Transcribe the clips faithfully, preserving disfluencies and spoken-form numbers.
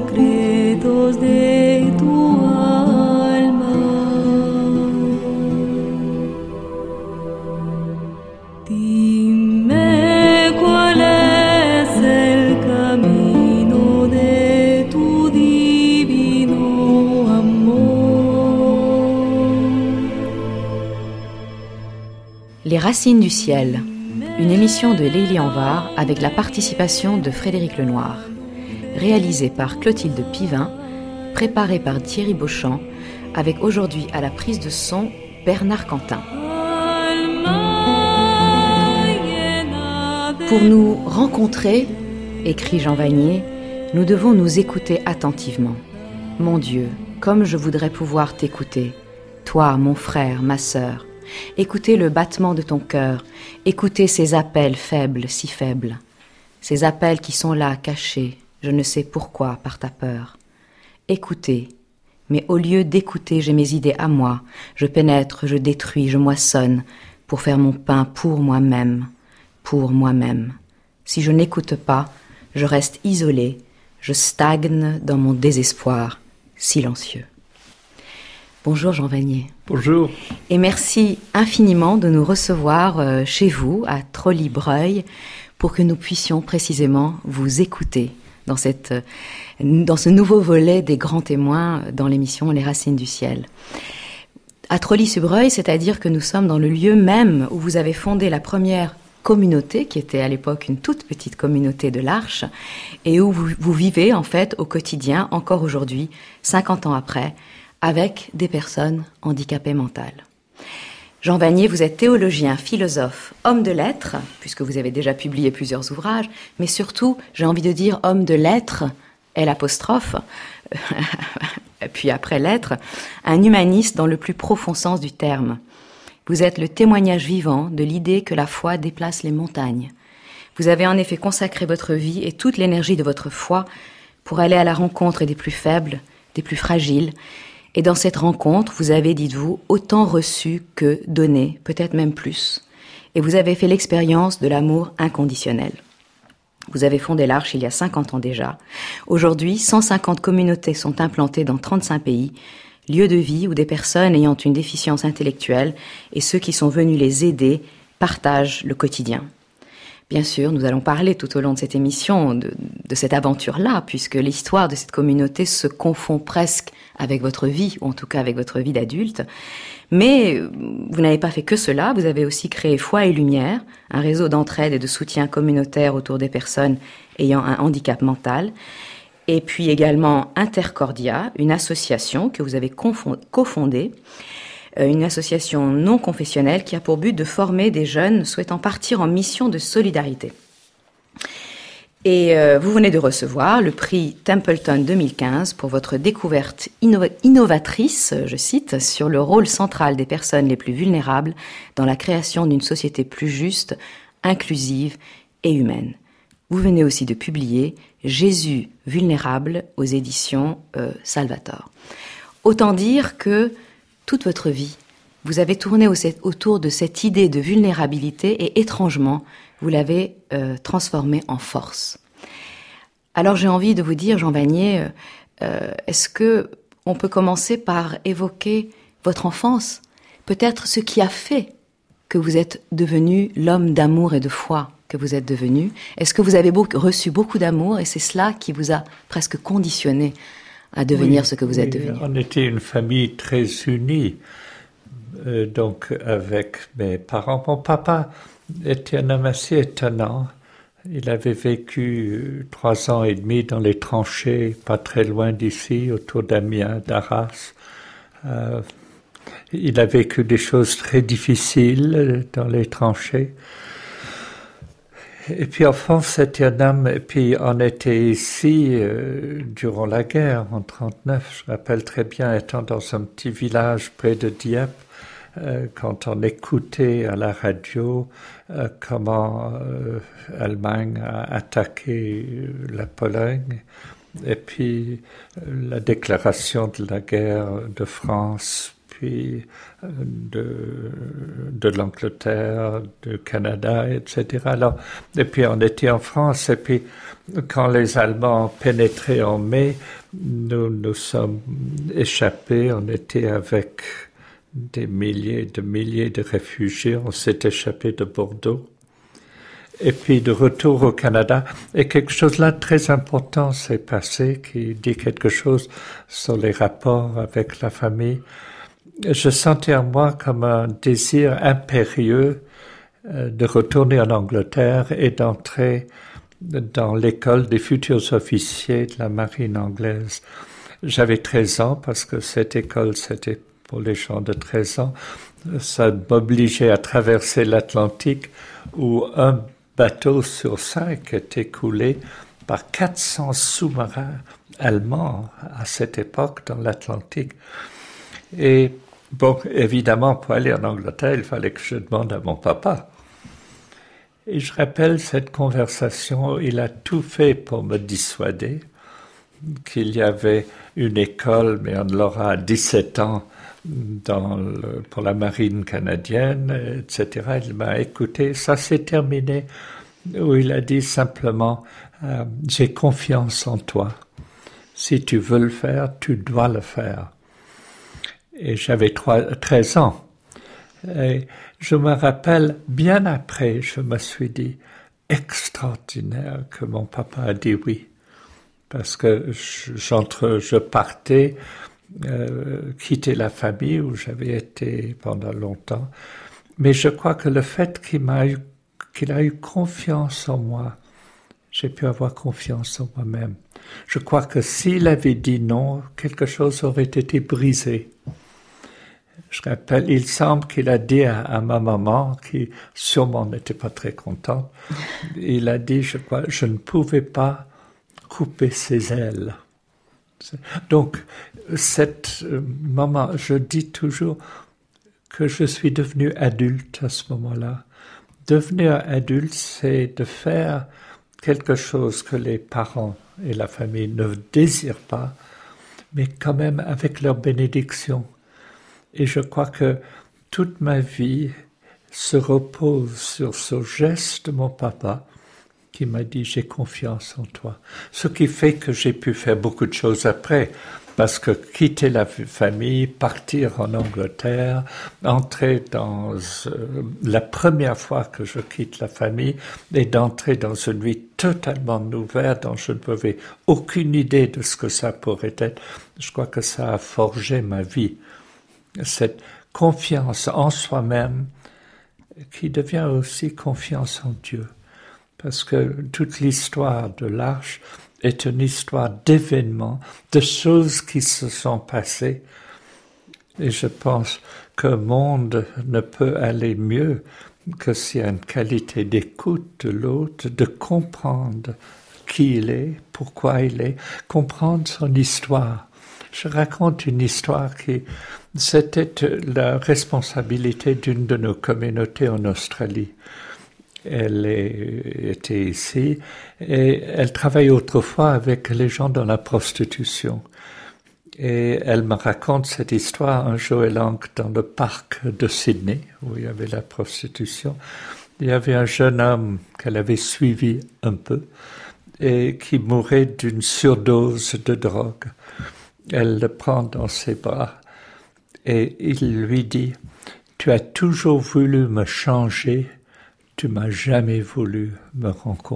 secretos de tu alma. Dime cuál es el camino de tu divino amor. Les Racines du ciel, une émission de Lélie Anvar avec la participation de Frédéric Lenoir, réalisée par Clotilde Pivin, préparée par Thierry Beauchamp, avec aujourd'hui à la prise de son Bernard Quentin. Pour nous rencontrer, écrit Jean Vanier, nous devons nous écouter attentivement. Mon Dieu, comme je voudrais pouvoir t'écouter, toi, mon frère, ma sœur. Écoutez le battement de ton cœur, écoutez ces appels faibles, si faibles, ces appels qui sont là, cachés, je ne sais pourquoi, par ta peur. Écoutez, mais au lieu d'écouter, j'ai mes idées à moi, je pénètre, je détruis, je moissonne, pour faire mon pain pour moi-même, pour moi-même. Si je n'écoute pas, je reste isolé, je stagne dans mon désespoir, silencieux. Bonjour Jean Vanier. Bonjour. Et merci infiniment de nous recevoir euh, chez vous, à Trolly-Breuil, pour que nous puissions précisément vous écouter dans, cette, euh, dans ce nouveau volet des grands témoins dans l'émission Les Racines du ciel. À Trolly-sur-Breuil, c'est-à-dire que nous sommes dans le lieu même où vous avez fondé la première communauté, qui était à l'époque une toute petite communauté de l'Arche, et où vous, vous vivez en fait au quotidien, encore aujourd'hui, cinquante ans après, avec des personnes handicapées mentales. Jean Vanier, vous êtes théologien, philosophe, homme de lettres, puisque vous avez déjà publié plusieurs ouvrages, mais surtout, j'ai envie de dire homme de lettres, L apostrophe, puis après lettres, un humaniste dans le plus profond sens du terme. Vous êtes le témoignage vivant de l'idée que la foi déplace les montagnes. Vous avez en effet consacré votre vie et toute l'énergie de votre foi pour aller à la rencontre des plus faibles, des plus fragiles. Et dans cette rencontre, vous avez, dites-vous, autant reçu que donné, peut-être même plus. Et vous avez fait l'expérience de l'amour inconditionnel. Vous avez fondé l'Arche il y a cinquante ans déjà. Aujourd'hui, cent cinquante communautés sont implantées dans trente-cinq pays, lieux de vie où des personnes ayant une déficience intellectuelle et ceux qui sont venus les aider partagent le quotidien. Bien sûr, nous allons parler tout au long de cette émission de, de cette aventure-là, puisque l'histoire de cette communauté se confond presque avec votre vie, ou en tout cas avec votre vie d'adulte. Mais vous n'avez pas fait que cela, vous avez aussi créé Foi et Lumière, un réseau d'entraide et de soutien communautaire autour des personnes ayant un handicap mental. Et puis également Intercordia, une association que vous avez cofondée, une association non confessionnelle qui a pour but de former des jeunes souhaitant partir en mission de solidarité. Et euh, vous venez de recevoir le prix Templeton deux mille quinze pour votre découverte innov- innovatrice, je cite, sur le rôle central des personnes les plus vulnérables dans la création d'une société plus juste, inclusive et humaine. Vous venez aussi de publier Jésus vulnérable aux éditions euh, Salvator. Autant dire que toute votre vie, vous avez tourné autour de cette idée de vulnérabilité et étrangement, vous l'avez euh, transformée en force. Alors j'ai envie de vous dire, Jean Vanier, euh, est-ce que on peut commencer par évoquer votre enfance, peut-être ce qui a fait que vous êtes devenu l'homme d'amour et de foi que vous êtes devenu? Est-ce que vous avez beaucoup, reçu beaucoup d'amour et c'est cela qui vous a presque conditionné à devenir oui, ce que vous oui, êtes devenu? On était une famille très unie, euh, donc avec mes parents. Mon papa était un homme assez étonnant. Il avait vécu trois ans et demi dans les tranchées, pas très loin d'ici, autour d'Amiens, d'Arras. Euh, il a vécu des choses très difficiles dans les tranchées. Et puis enfin, c'était un homme, et puis on était ici euh, durant la guerre, en trente-neuf, je me rappelle très bien, étant dans un petit village près de Dieppe, euh, quand on écoutait à la radio euh, comment euh, l'Allemagne a attaqué la Pologne, et puis euh, la déclaration de la guerre de France, puis de, de l'Angleterre, du Canada, et cetera. Alors, et puis on était en France, et puis quand les Allemands pénétraient en mai, nous nous sommes échappés, on était avec des milliers de milliers de réfugiés, on s'est échappé de Bordeaux. Et puis de retour au Canada, et quelque chose là de très important s'est passé, qui dit quelque chose sur les rapports avec la famille. Je sentais en moi comme un désir impérieux euh, de retourner en Angleterre et d'entrer dans l'école des futurs officiers de la marine anglaise. J'avais treize ans, parce que cette école, c'était pour les gens de treize ans. Ça m'obligeait à traverser l'Atlantique, où un bateau sur cinq était coulé par quatre cents sous-marins allemands à cette époque dans l'Atlantique. Et bon, évidemment, pour aller en Angleterre, il fallait que je demande à mon papa. Et je rappelle cette conversation, il a tout fait pour me dissuader, qu'il y avait une école, mais on l'aura à dix-sept ans, dans le, pour la marine canadienne, et cetera. Il m'a écouté. Ça s'est terminé où il a dit simplement euh, « J'ai confiance en toi. Si tu veux le faire, tu dois le faire. » Et j'avais treize ans. Et je me rappelle, bien après, je me suis dit « Extraordinaire que mon papa a dit oui. » Parce que j'entre, je partais Euh, quitter la famille où j'avais été pendant longtemps. Mais je crois que le fait qu'il m'a eu, qu'il a eu confiance en moi, j'ai pu avoir confiance en moi-même. Je crois que s'il avait dit non, quelque chose aurait été brisé. Je rappelle, il semble qu'il a dit à, à ma maman, qui sûrement n'était pas très contente, il a dit, je crois, je ne pouvais pas couper ses ailes. Donc, cette euh, maman, je dis toujours que je suis devenu adulte à ce moment-là. Devenir adulte, c'est de faire quelque chose que les parents et la famille ne désirent pas, mais quand même avec leur bénédiction. Et je crois que toute ma vie se repose sur ce geste de mon papa, qui m'a dit « j'ai confiance en toi ». Ce qui fait que j'ai pu faire beaucoup de choses après, parce que quitter la famille, partir en Angleterre, entrer dans euh, la première fois que je quitte la famille et d'entrer dans une vie totalement nouvelle dont je n'avais aucune idée de ce que ça pourrait être, je crois que ça a forgé ma vie. Cette confiance en soi-même qui devient aussi confiance en Dieu. Parce que toute l'histoire de l'Arche est une histoire d'événements, de choses qui se sont passées. Et je pense qu'un monde ne peut aller mieux que s'il y a une qualité d'écoute de l'autre, de comprendre qui il est, pourquoi il est, comprendre son histoire. Je raconte une histoire qui, c'était la responsabilité d'une de nos communautés en Australie. Elle est, était ici et elle travaille autrefois avec les gens dans la prostitution. Et elle me raconte cette histoire. Un jour, elle entre dans le parc de Sydney, où il y avait la prostitution. Il y avait un jeune homme qu'elle avait suivi un peu et qui mourait d'une surdose de drogue. Elle le prend dans ses bras et il lui dit « Tu as toujours voulu me changer, tu m'as jamais voulu me rencontrer. »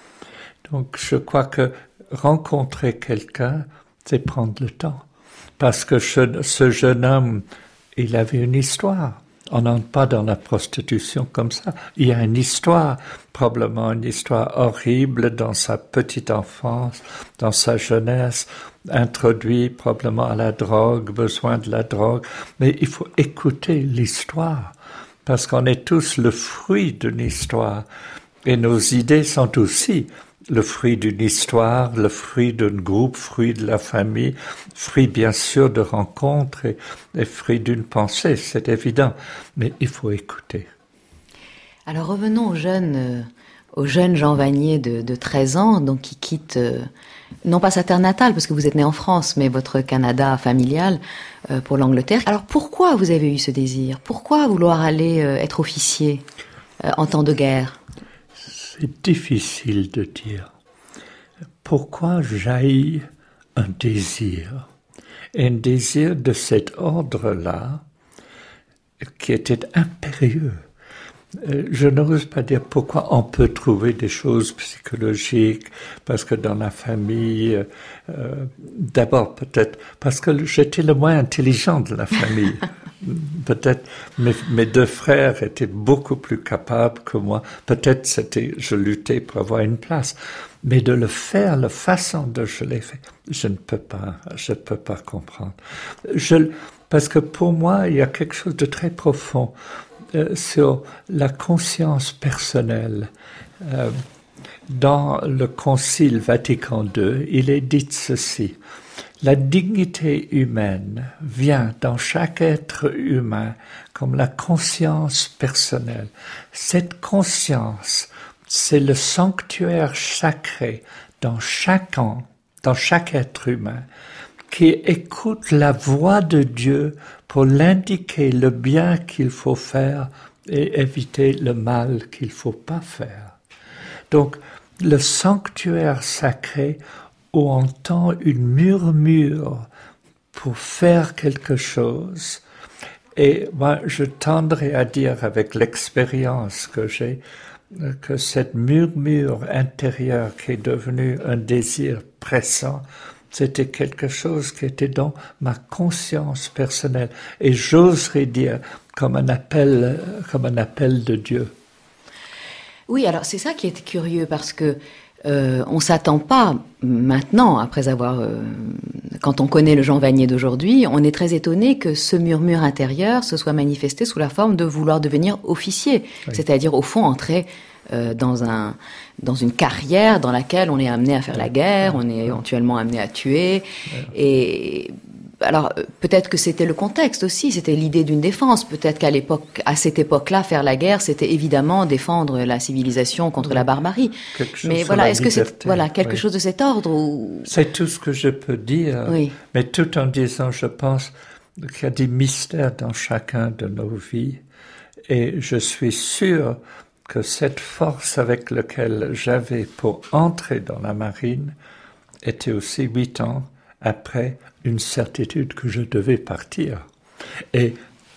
Donc je crois que rencontrer quelqu'un, c'est prendre le temps. Parce que ce, ce jeune homme, il avait une histoire. On n'entre pas dans la prostitution comme ça. Il y a une histoire, probablement une histoire horrible dans sa petite enfance, dans sa jeunesse, introduit probablement à la drogue, besoin de la drogue. Mais il faut écouter l'histoire. Parce qu'on est tous le fruit d'une histoire. Et nos idées sont aussi le fruit d'une histoire, le fruit d'un groupe, fruit de la famille, fruit bien sûr de rencontres et, et fruit d'une pensée, c'est évident. Mais il faut écouter. Alors revenons au jeune, euh, au jeune Jean Vanier de, de treize ans, donc qui quitte euh, non pas sa terre natale, parce que vous êtes né en France, mais votre Canada familial euh, pour l'Angleterre. Alors pourquoi vous avez eu ce désir? Pourquoi vouloir aller euh, être officier euh, en temps de guerre? C'est difficile de dire. Pourquoi jaillit un désir? Un désir de cet ordre-là qui était impérieux. Je n'ose pas dire pourquoi on peut trouver des choses psychologiques, parce que dans la famille, euh, d'abord peut-être parce que j'étais le moins intelligent de la famille. Peut-être mes, mes deux frères étaient beaucoup plus capables que moi. Peut-être c'était, je luttais pour avoir une place. Mais de le faire, la façon dont je l'ai fait, je ne peux pas, je ne peux pas comprendre. Je, parce que pour moi, il y a quelque chose de très profond euh, sur la conscience personnelle. Euh, dans le Concile Vatican deux, il est dit ceci: la dignité humaine vient dans chaque être humain comme la conscience personnelle. Cette conscience, c'est le sanctuaire sacré dans chacun, dans chaque être humain, qui écoute la voix de Dieu pour l'indiquer le bien qu'il faut faire et éviter le mal qu'il ne faut pas faire. Donc, le sanctuaire sacré où on entend une murmure pour faire quelque chose. Et moi, je tendrais à dire, avec l'expérience que j'ai, que cette murmure intérieure qui est devenue un désir pressant, c'était quelque chose qui était dans ma conscience personnelle. Et j'oserais dire comme un appel, comme un appel de Dieu. Oui, alors c'est ça qui est curieux, parce que euh, on s'attend pas maintenant, après avoir, euh, quand on connaît le Jean Vanier d'aujourd'hui, on est très étonné que ce murmure intérieur se soit manifesté sous la forme de vouloir devenir officier, oui. C'est-à-dire au fond entrer euh, dans un dans une carrière dans laquelle on est amené à faire la guerre, on est éventuellement amené à tuer, et alors peut-être que c'était le contexte aussi, c'était l'idée d'une défense. Peut-être qu'à l'époque, à cette époque-là, faire la guerre, c'était évidemment défendre la civilisation contre oui. la barbarie. Mais voilà, est-ce liberté. que c'est voilà quelque oui. chose de cet ordre ou... C'est tout ce que je peux dire. Oui. Mais tout en disant, je pense qu'il y a des mystères dans chacun de nos vies, et je suis sûr que cette force avec laquelle j'avais pour entrer dans la marine était aussi huit ans après une certitude que je devais partir. Et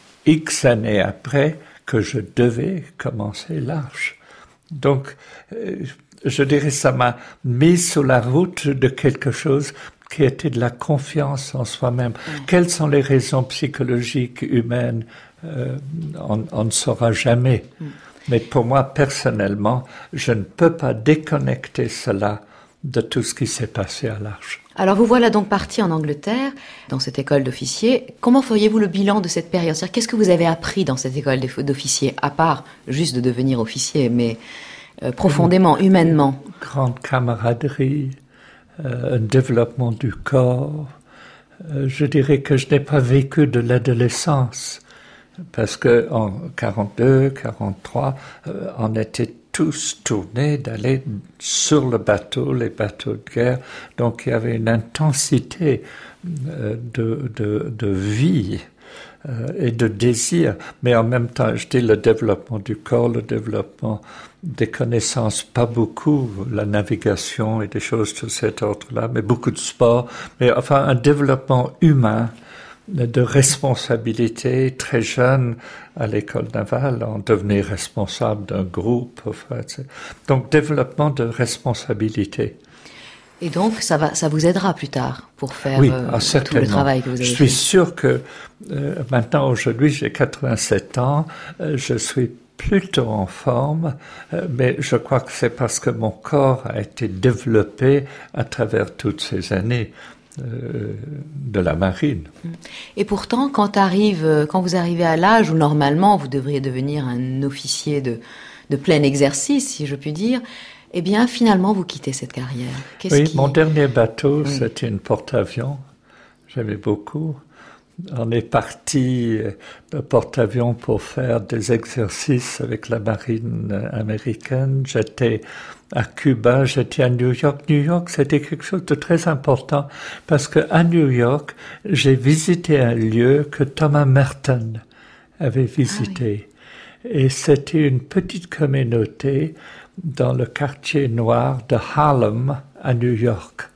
X années après que je devais commencer l'Arche. Donc, euh, je dirais, ça m'a mis sur la route de quelque chose qui était de la confiance en soi-même. Mmh. Quelles sont les raisons psychologiques humaines? euh, on, on ne saura jamais. Mmh. Mais pour moi, personnellement, je ne peux pas déconnecter cela de tout ce qui s'est passé à l'Arche. Alors vous voilà donc parti en Angleterre, dans cette école d'officiers. Comment feriez-vous le bilan de cette période? C'est-à-dire, qu'est-ce que vous avez appris dans cette école d'officiers, à part juste de devenir officier, mais euh, profondément, une humainement? Grande camaraderie, euh, un développement du corps. Euh, je dirais que je n'ai pas vécu de l'adolescence, parce que en quarante-deux, quarante-trois, euh, on était tous tournés d'aller sur le bateau, les bateaux de guerre. Donc il y avait une intensité euh, de, de, de vie euh, et de désir. Mais en même temps, je dis le développement du corps, le développement des connaissances, pas beaucoup, la navigation et des choses de cet ordre-là, mais beaucoup de sport. Mais enfin, un développement humain, de responsabilité. Très jeune, à l'école navale, on devenait responsable d'un groupe. Enfin, donc, développement de responsabilité. Et donc, ça va, ça vous aidera plus tard pour faire oui, euh, ah, tout le travail que vous avez fait. Je fait. suis sûr que euh, maintenant, aujourd'hui, j'ai quatre-vingt-sept ans, euh, je suis plutôt en forme, euh, mais je crois que c'est parce que mon corps a été développé à travers toutes ces années de la marine. Et pourtant, quand, arrive, quand vous arrivez à l'âge où normalement vous devriez devenir un officier de, de plein exercice, si je puis dire, eh bien finalement vous quittez cette carrière. Qu'est-ce oui, qui... mon dernier bateau, oui. C'était une porte-avions. J'aimais beaucoup. On est parti de porte-avions pour faire des exercices avec la marine américaine. J'étais à Cuba, j'étais à New York. New York, c'était quelque chose de très important parce que à New York, j'ai visité un lieu que Thomas Merton avait visité. Ah oui. Et c'était une petite communauté dans le quartier noir de Harlem à New York.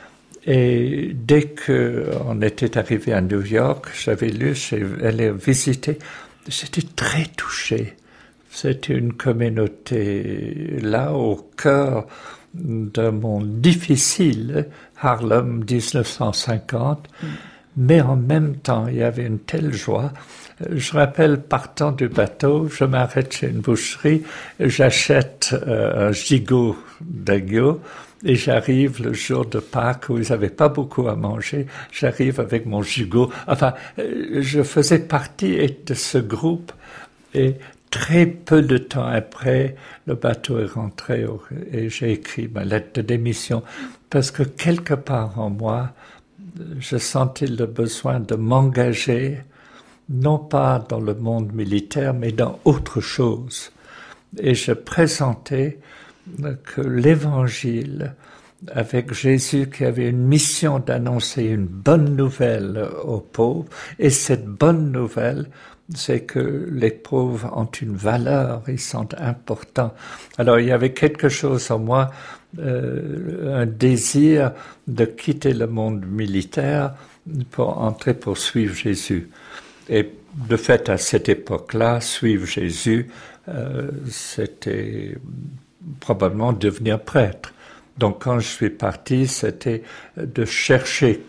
Et dès qu'on était arrivé à New York, j'avais lu, j'allais visiter, j'étais très touché. C'était une communauté là au cœur d'un monde difficile, Harlem dix-neuf cent cinquante, mm. mais en même temps, il y avait une telle joie. Je rappelle, partant du bateau, je m'arrête chez une boucherie, j'achète euh, un gigot d'agneau, et j'arrive le jour de Pâques où ils n'avaient pas beaucoup à manger. J'arrive avec mon gigot. Enfin, je faisais partie de ce groupe et très peu de temps après, le bateau est rentré et j'ai écrit ma lettre de démission parce que quelque part en moi, je sentais le besoin de m'engager, non pas dans le monde militaire, mais dans autre chose. Et je présentais que l'évangile, avec Jésus qui avait une mission d'annoncer une bonne nouvelle aux pauvres, et cette bonne nouvelle, c'est que les pauvres ont une valeur, ils sont importants. Alors il y avait quelque chose en moi, euh, un désir de quitter le monde militaire pour entrer pour suivre Jésus. Et de fait, à cette époque-là, suivre Jésus, euh, c'était probablement devenir prêtre. Donc quand je suis parti, c'était de chercher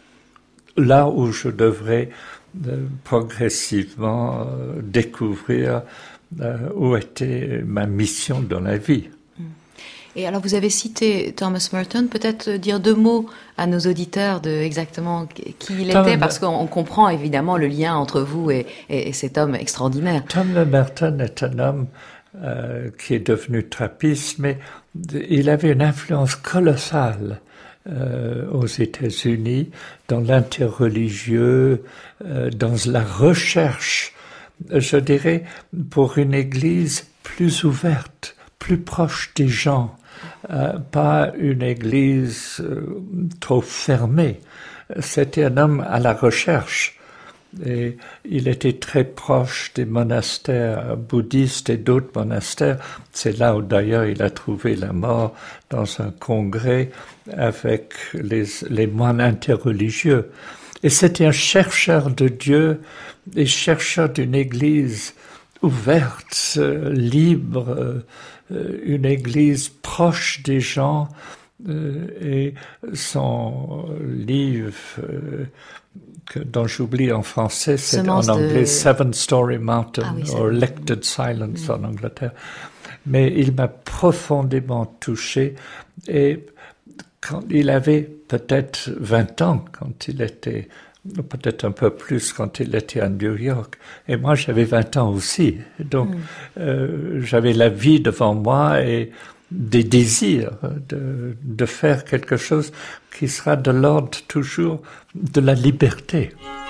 là où je devrais euh, progressivement euh, découvrir euh, où était ma mission dans la vie. Et alors vous avez cité Thomas Merton, peut-être dire deux mots à nos auditeurs de exactement qui il Tom était, parce qu'on comprend évidemment le lien entre vous et, et, et cet homme extraordinaire. Thomas Merton est un homme Euh, qui est devenu trappiste, mais il avait une influence colossale euh, aux États-Unis dans l'interreligieux, euh, dans la recherche, je dirais, pour une Église plus ouverte, plus proche des gens, euh, pas une Église euh, trop fermée. C'était un homme à la recherche. Et il était très proche des monastères bouddhistes et d'autres monastères. C'est là où d'ailleurs il a trouvé la mort, dans un congrès avec les, les moines interreligieux. Et c'était un chercheur de Dieu et chercheur d'une église ouverte, euh, libre, euh, une église proche des gens. Euh, et son livre euh, que, dont j'oublie en français, c'est Semence en anglais de... Seven Story Mountain, ah, oui, or Elected Silence, oui, en Angleterre. Mais il m'a profondément touché et quand il avait peut-être vingt ans quand il était, peut-être un peu plus quand il était à New York. Et moi, j'avais vingt ans aussi. Donc, mm. euh, j'avais la vie devant moi et des désirs de, de faire quelque chose qui sera de l'ordre toujours de la liberté.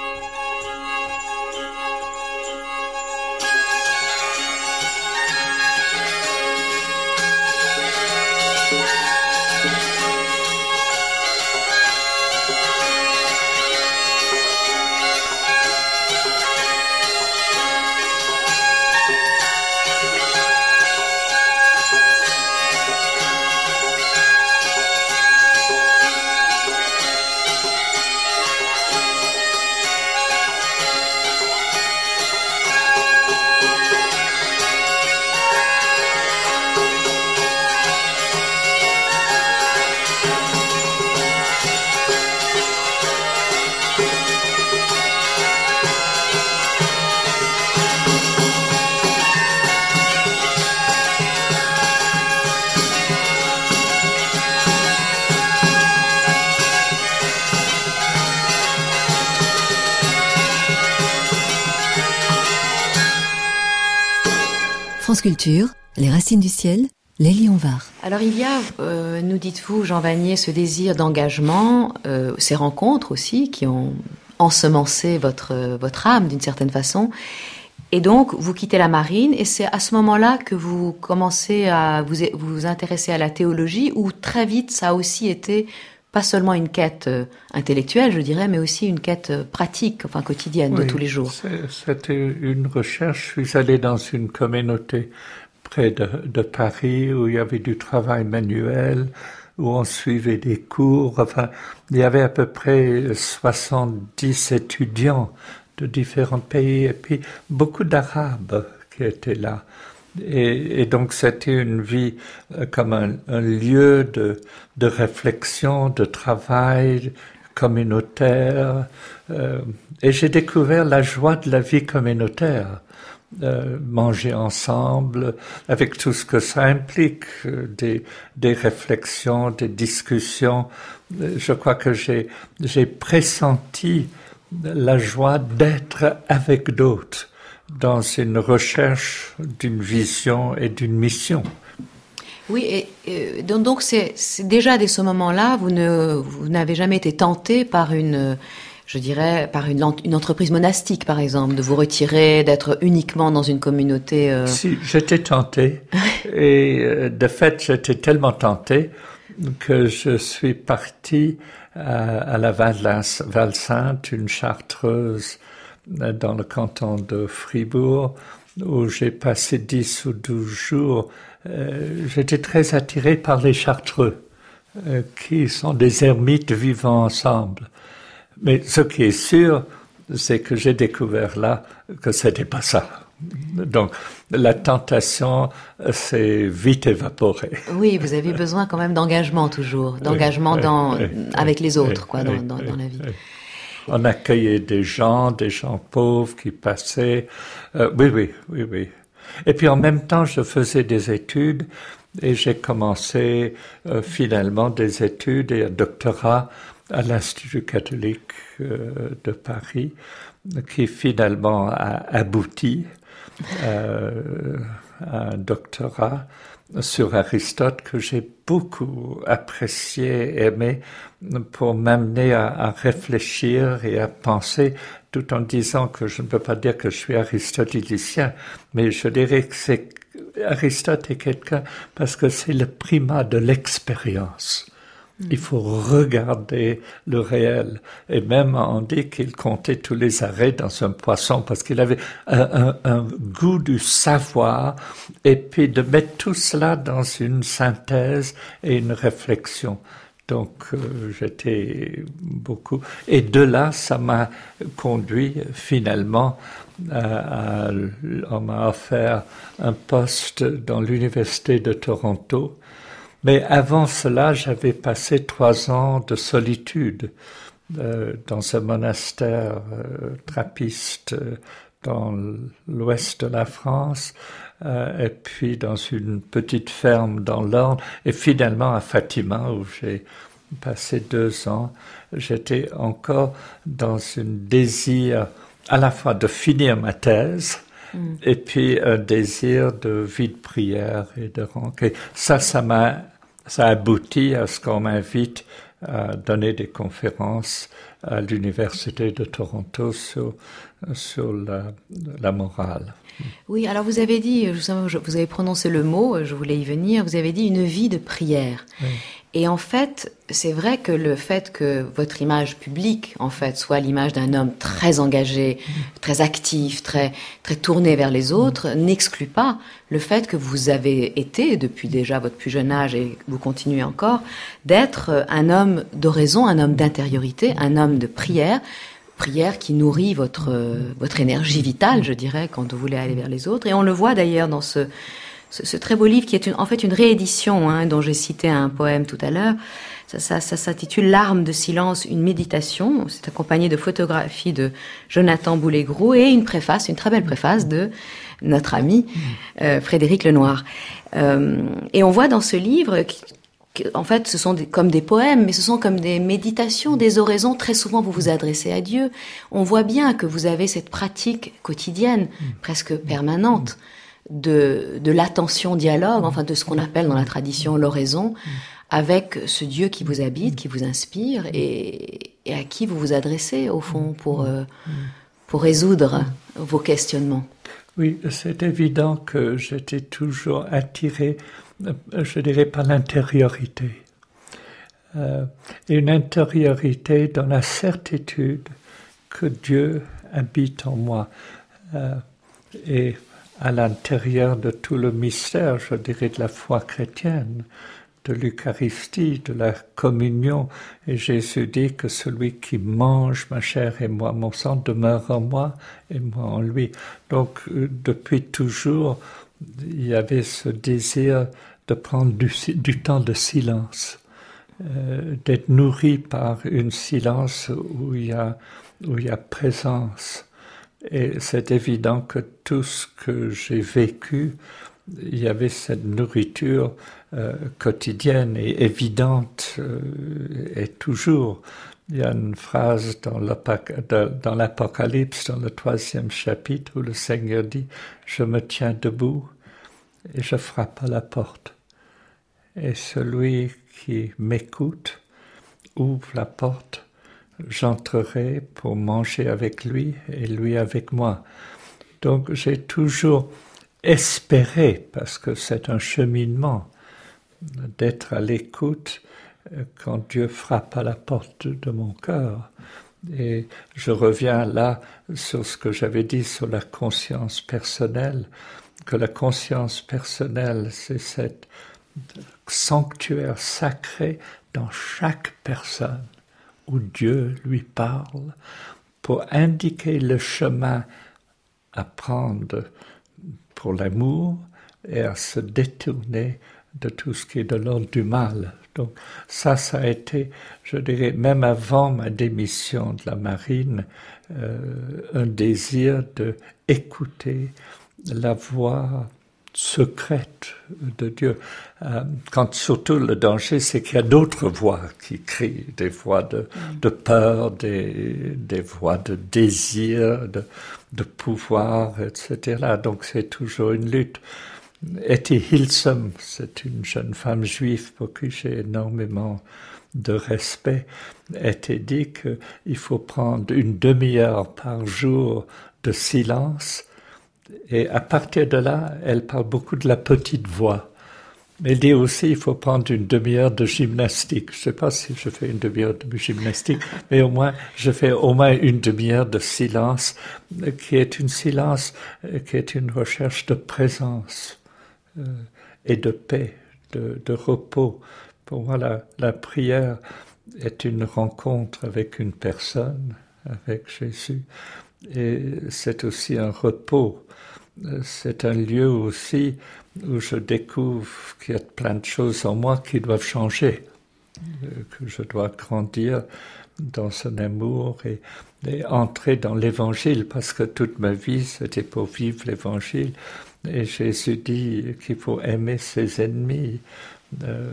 France Culture, les racines du ciel, Lélie Onvar. Alors il y a, euh, nous dites-vous, Jean Vanier, ce désir d'engagement, euh, ces rencontres aussi qui ont ensemencé votre, votre âme d'une certaine façon. Et donc, vous quittez la marine, et c'est à ce moment-là que vous commencez à vous, vous intéresser à la théologie, où très vite, ça a aussi été pas seulement une quête euh, intellectuelle, je dirais, mais aussi une quête euh, pratique, enfin quotidienne, oui, de tous les jours. C'était une recherche. Je suis allé dans une communauté près de, de Paris où il y avait du travail manuel, où on suivait des cours. Enfin, il y avait à peu près soixante-dix étudiants de différents pays et puis beaucoup d'Arabes qui étaient là. Et, et donc c'était une vie euh, comme un, un lieu de, de réflexion, de travail communautaire. Euh, et j'ai découvert la joie de la vie communautaire. Euh, manger ensemble, avec tout ce que ça implique, euh, des, des réflexions, des discussions. Euh, je crois que j'ai, j'ai pressenti la joie d'être avec d'autres dans une recherche d'une vision et d'une mission. Oui, et, et donc c'est, c'est déjà dès ce moment-là, vous ne vous n'avez jamais été tenté par une, je dirais, par une, une entreprise monastique, par exemple, de vous retirer, d'être uniquement dans une communauté. Euh... Si, j'étais tenté, et euh, de fait, j'étais tellement tenté que je suis parti à, à la Val-Sainte, une chartreuse dans le canton de Fribourg, où j'ai passé dix ou douze jours. Euh, j'étais très attiré par les Chartreux, euh, qui sont des ermites vivant ensemble. Mais ce qui est sûr, c'est que j'ai découvert là que c'était pas ça. Donc, la tentation s'est vite évaporée. Oui, vous avez besoin quand même d'engagement toujours, d'engagement oui, dans, oui, avec les autres, oui, quoi, dans, dans, dans la vie. Oui. On accueillait des gens, des gens pauvres qui passaient. Euh, oui, oui, oui, oui. Et puis en même temps, je faisais des études et j'ai commencé euh, finalement des études et un doctorat à l'Institut catholique euh, de Paris, qui finalement a abouti euh, à un doctorat sur Aristote que j'ai beaucoup apprécié, aimé, pour m'amener à, à réfléchir et à penser, tout en disant que je ne peux pas dire que je suis aristotélicien, mais je dirais que c'est Aristote est quelqu'un parce que c'est le primat de l'expérience. Il faut regarder le réel. Et même on dit qu'il comptait tous les arrêts dans un poisson parce qu'il avait un, un, un goût du savoir et puis de mettre tout cela dans une synthèse et une réflexion. Donc euh, j'étais beaucoup... Et de là, ça m'a conduit finalement à... à on m'a offert un poste dans l'université de Toronto. Mais avant cela, j'avais passé trois ans de solitude euh, dans un monastère euh, trappiste euh, dans l'ouest de la France, euh, et puis dans une petite ferme dans l'Orne, et finalement à Fatima, où j'ai passé deux ans. J'étais encore dans un désir à la fois de finir ma thèse, mm. et puis un désir de vie de prière et de rencontre. Ça, ça m'a... Ça aboutit à ce qu'on m'invite à donner des conférences à l'Université de Toronto sur, sur la, la morale. Oui, alors vous avez dit, vous avez prononcé le mot, je voulais y venir, vous avez dit une vie de prière. Oui. Et en fait, c'est vrai que le fait que votre image publique, en fait, soit l'image d'un homme très engagé, très actif, très, très tourné vers les autres, n'exclut pas le fait que vous avez été, depuis déjà votre plus jeune âge et vous continuez encore, d'être un homme d'oraison, un homme d'intériorité, un homme de prière, prière qui nourrit votre, votre énergie vitale, je dirais, quand vous voulez aller vers les autres. Et on le voit d'ailleurs dans ce... Ce, ce très beau livre qui est une, en fait une réédition, hein, dont j'ai cité un poème tout à l'heure. Ça, ça, ça s'intitule Larmes de silence, une méditation. C'est accompagné de photographies de Jonathan Boulet-Groult et une préface, une très belle préface de notre ami euh, Frédéric Lenoir. Euh, et on voit dans ce livre qu'en fait, ce sont des, comme des poèmes, mais ce sont comme des méditations, des oraisons. Très souvent, vous vous adressez à Dieu. On voit bien que vous avez cette pratique quotidienne, presque permanente, de, de l'attention-dialogue, enfin de ce qu'on appelle dans la tradition l'oraison, avec ce Dieu qui vous habite, qui vous inspire et, et à qui vous vous adressez au fond pour, euh, pour résoudre vos questionnements. Oui, c'est évident que j'étais toujours attiré, je dirais, par l'intériorité. Euh, une intériorité dans la certitude que Dieu habite en moi. Euh, et à l'intérieur de tout le mystère, je dirais, de la foi chrétienne, de l'Eucharistie, de la communion. Et Jésus dit que celui qui mange ma chair et moi, mon sang, demeure en moi et moi en lui. Donc, euh, depuis toujours, il y avait ce désir de prendre du, du temps de silence, euh, d'être nourri par une silence où il y a, où il y a présence. Et c'est évident que tout ce que j'ai vécu, il y avait cette nourriture euh, quotidienne et évidente euh, et toujours. Il y a une phrase dans, dans l'Apocalypse, dans le troisième chapitre, où le Seigneur dit « Je me tiens debout et je frappe à la porte. Et celui qui m'écoute ouvre la porte, j'entrerai pour manger avec lui et lui avec moi. » Donc j'ai toujours espéré, parce que c'est un cheminement, d'être à l'écoute quand Dieu frappe à la porte de mon cœur. Et je reviens là sur ce que j'avais dit sur la conscience personnelle, que la conscience personnelle, c'est cet sanctuaire sacré dans chaque personne où Dieu lui parle pour indiquer le chemin à prendre pour l'amour et à se détourner de tout ce qui est de l'ordre du mal. Donc ça, ça a été, je dirais, même avant ma démission de la marine, euh, un désir de écouter la voix secrète de Dieu. Euh, quand surtout le danger, c'est qu'il y a d'autres voix qui crient, des voix de, de peur, des, des voix de désir, de, de pouvoir, et cetera. Donc c'est toujours une lutte. Etty Hillesum, c'est une jeune femme juive pour qui j'ai énormément de respect, était dit qu'il faut prendre une demi-heure par jour de silence. Et à partir de là, elle parle beaucoup de la petite voix. Elle dit aussi qu'il faut prendre une demi-heure de gymnastique. Je ne sais pas si je fais une demi-heure de gymnastique, mais au moins, je fais au moins une demi-heure de silence, qui est une silence, qui est une recherche de présence euh, et de paix, de, de repos. Pour moi, la, la prière est une rencontre avec une personne, avec Jésus, et c'est aussi un repos. C'est un lieu aussi où je découvre qu'il y a plein de choses en moi qui doivent changer, que je dois grandir dans son amour et, et entrer dans l'évangile, parce que toute ma vie c'était pour vivre l'évangile. Et Jésus dit qu'il faut aimer ses ennemis, euh,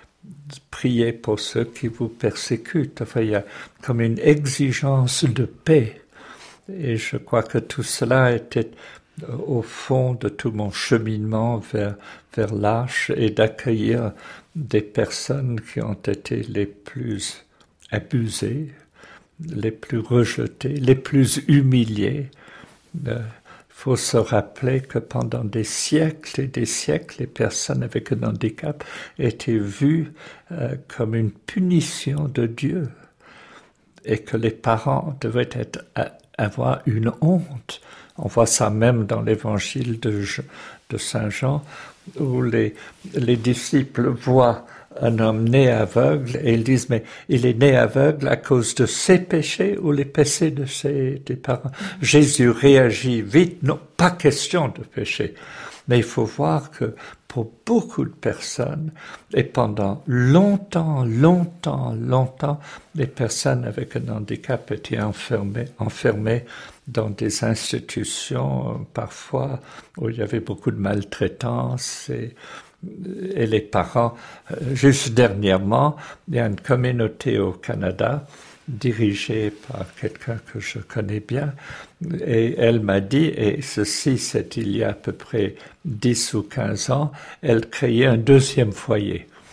prier pour ceux qui vous persécutent. Enfin, il y a comme une exigence de paix. Et je crois que tout cela était au fond de tout mon cheminement vers, vers l'Arche et d'accueillir des personnes qui ont été les plus abusées, les plus rejetées, les plus humiliées. Il euh, faut se rappeler que pendant des siècles et des siècles, les personnes avec un handicap étaient vues euh, comme une punition de Dieu et que les parents devaient être, avoir une honte. On voit ça même dans l'évangile de, de Saint Jean, où les, les disciples voient un homme né aveugle et ils disent « mais il est né aveugle à cause de ses péchés ou les péchés de ses des parents ?» Jésus réagit vite, non, pas question de péché. Mais il faut voir que pour beaucoup de personnes, et pendant longtemps, longtemps, longtemps, les personnes avec un handicap étaient enfermées, enfermées dans des institutions, parfois, où il y avait beaucoup de maltraitance et, et les parents. Juste dernièrement, il y a une communauté au Canada dirigée par quelqu'un que je connais bien, et elle m'a dit, et ceci c'est il y a à peu près dix ou quinze ans, elle créait un deuxième foyer.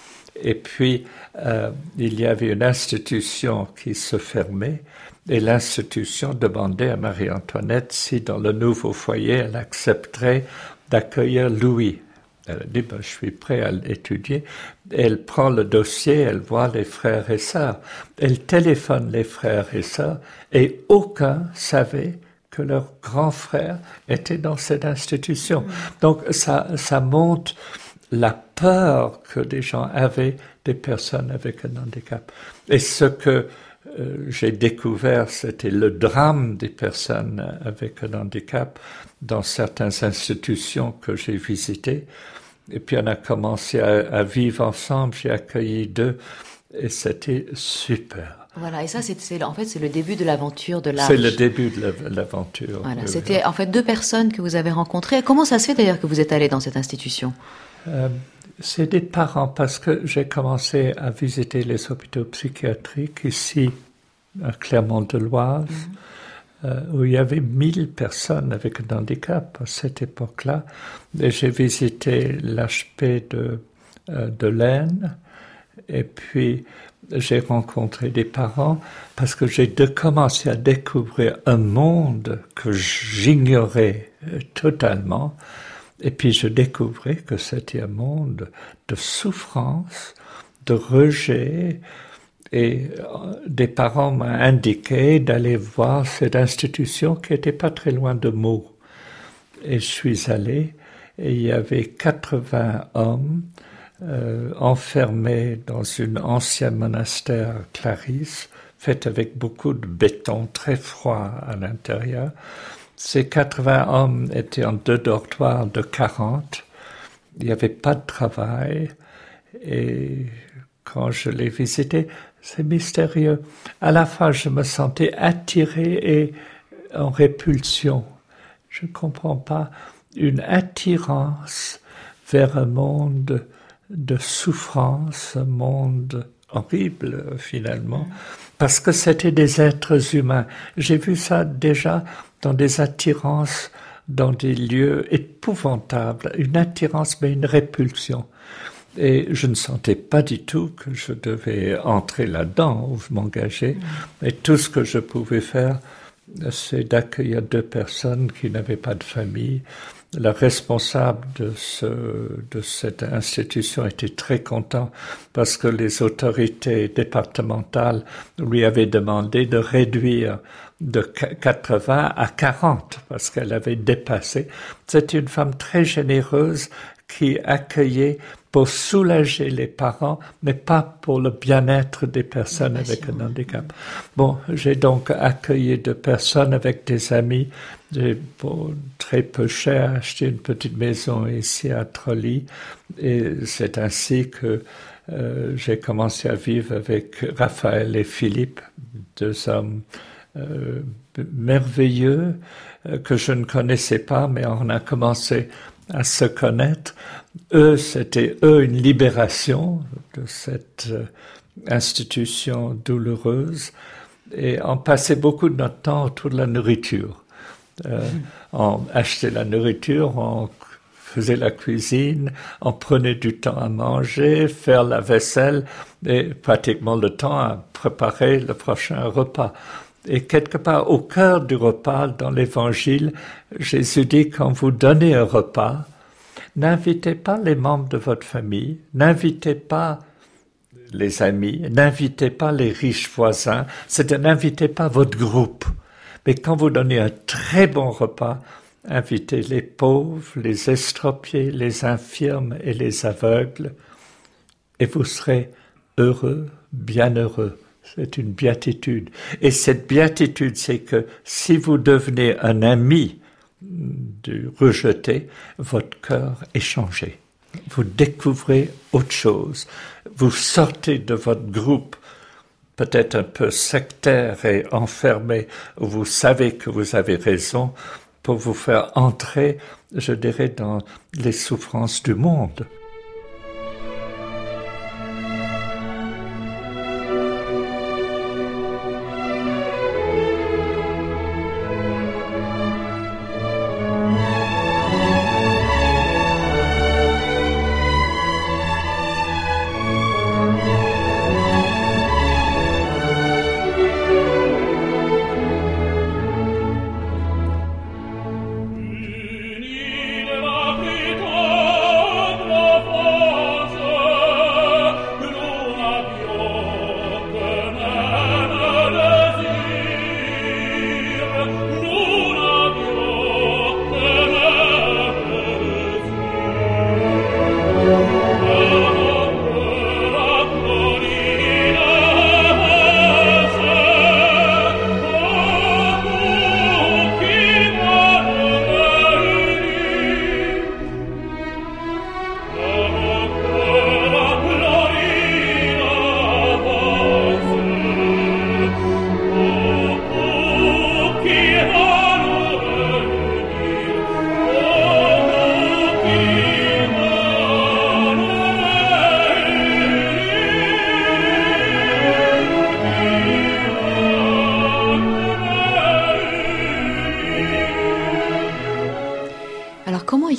Et puis, euh, il y avait une institution qui se fermait et l'institution demandait à Marie-Antoinette si dans le nouveau foyer, elle accepterait d'accueillir Louis. Elle a dit, ben, je suis prêt à l'étudier. Elle prend le dossier, elle voit les frères et sœurs. Elle téléphone les frères et sœurs et aucun savait que leur grand frère était dans cette institution. Mmh. Donc ça, ça montre la peur que des gens avaient des personnes avec un handicap. Et ce que euh, j'ai découvert, c'était le drame des personnes avec un handicap dans certaines institutions que j'ai visitées. Et puis on a commencé à, à vivre ensemble, j'ai accueilli deux, et c'était super. Voilà, et ça, c'est, c'est, en fait, c'est le début de l'aventure de l'Arche. C'est le début de la, l'aventure. Voilà, oui, c'était oui. en fait deux personnes que vous avez rencontrées. Comment ça se fait d'ailleurs que vous êtes allé dans cette institution ? euh, C'est des parents, parce que j'ai commencé à visiter les hôpitaux psychiatriques ici, à Clermont-de-Loise, mmh. euh, où il y avait mille personnes avec un handicap à cette époque-là. Et j'ai visité l'H P de, euh, de l'Aisne, et puis j'ai rencontré des parents parce que j'ai de commencé à découvrir un monde que j'ignorais totalement. Et puis je découvrais que c'était un monde de souffrance, de rejet. Et des parents m'ont indiqué d'aller voir cette institution qui n'était pas très loin de Meaux. Et je suis allé, et il y avait quatre-vingts hommes Euh, enfermés dans un ancien monastère Clarisse, fait avec beaucoup de béton, très froid à l'intérieur. Ces quatre-vingts hommes étaient en deux dortoirs de quarante. Il n'y avait pas de travail. Et quand je les visitais, c'est mystérieux. À la fois, je me sentais attiré et en répulsion. Je ne comprends pas. Une attirance vers un monde de souffrance, un monde horrible finalement, parce que c'était des êtres humains. J'ai vu ça déjà dans des attirances, dans des lieux épouvantables, une attirance mais une répulsion. Et je ne sentais pas du tout que je devais entrer là-dedans ou m'engager. Et tout ce que je pouvais faire, c'est d'accueillir deux personnes qui n'avaient pas de famille. La responsable de, ce, de cette institution était très content parce que les autorités départementales lui avaient demandé de réduire de quatre-vingts à quarante parce qu'elle avait dépassé. C'était une femme très généreuse qui accueillait pour soulager les parents, mais pas pour le bien-être des personnes avec un handicap. Bon, j'ai donc accueilli deux personnes avec des amis. J'ai pour très peu cher acheté une petite maison ici à Trolly, et c'est ainsi que euh, j'ai commencé à vivre avec Raphaël et Philippe, deux hommes euh, merveilleux euh, que je ne connaissais pas, mais on a commencé à se connaître. Eux, c'était eux une libération de cette euh, institution douloureuse, et on passait beaucoup de notre temps autour de la nourriture. Euh, on achetait la nourriture, on faisait la cuisine, on prenait du temps à manger, faire la vaisselle et pratiquement le temps à préparer le prochain repas. Et quelque part au cœur du repas, dans l'Évangile, Jésus dit, quand vous donnez un repas, n'invitez pas les membres de votre famille, n'invitez pas les amis, n'invitez pas les riches voisins, c'est-à-dire n'invitez pas votre groupe. Mais quand vous donnez un très bon repas, invitez les pauvres, les estropiés, les infirmes et les aveugles, et vous serez heureux, bienheureux. C'est une béatitude. Et cette béatitude, c'est que si vous devenez un ami du rejeté, votre cœur est changé. Vous découvrez autre chose. Vous sortez de votre groupe peut-être un peu sectaire et enfermé, où vous savez que vous avez raison, pour vous faire entrer, je dirais, dans les souffrances du monde.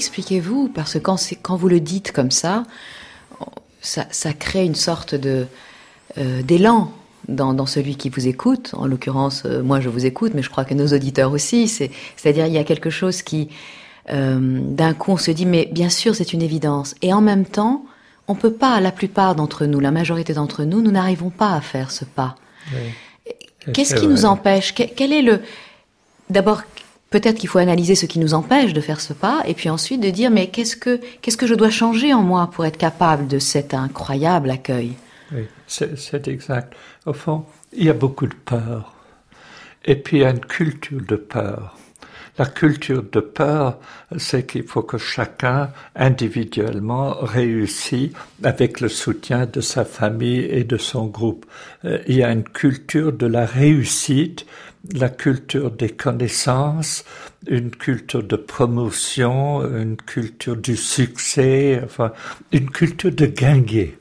expliquez-vous? Parce que quand, c'est, quand vous le dites comme ça, ça, ça crée une sorte de, euh, d'élan dans, dans celui qui vous écoute. En l'occurrence, euh, moi je vous écoute, mais je crois que nos auditeurs aussi. C'est, c'est-à-dire il y a quelque chose qui, euh, d'un coup on se dit, mais bien sûr c'est une évidence. Et en même temps, on peut pas, la plupart d'entre nous, la majorité d'entre nous, nous n'arrivons pas à faire ce pas. Oui. Qu'est-ce qui nous empêche? Quel est le... D'abord, peut-être qu'il faut analyser ce qui nous empêche de faire ce pas, et puis ensuite de dire, mais qu'est-ce que, qu'est-ce que je dois changer en moi pour être capable de cet incroyable accueil? Oui, c'est, c'est exact. Au fond, il y a beaucoup de peur. Et puis il y a une culture de peur. La culture de peur, c'est qu'il faut que chacun, individuellement, réussisse avec le soutien de sa famille et de son groupe. Il y a une culture de la réussite, la culture des connaissances, une culture de promotion, une culture du succès, enfin, une culture de gagner.